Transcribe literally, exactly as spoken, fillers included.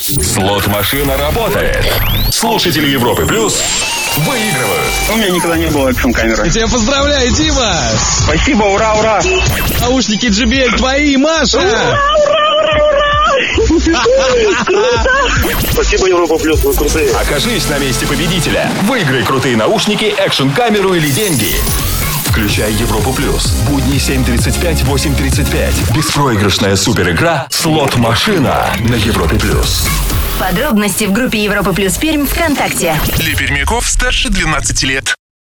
Слот-машина работает. Слушатели Европы Плюс выигрывают. У меня никогда не было экшн-камеры. Я тебя поздравляю, Дима! Спасибо, ура, ура! Наушники джей би эл твои, Маша! Ура, ура, ура, ура! Спасибо, Европа Плюс, вы крутые. Окажись на месте победителя. Выиграй крутые наушники, экшн-камеру или деньги. Включай Европу Плюс. Будни семь тридцать пять, восемь тридцать пять. Беспроигрышная суперигра «Слот-машина» на Европе Плюс. Подробности в группе Европа Плюс Пермь ВКонтакте. Для пермяков старше двенадцати лет.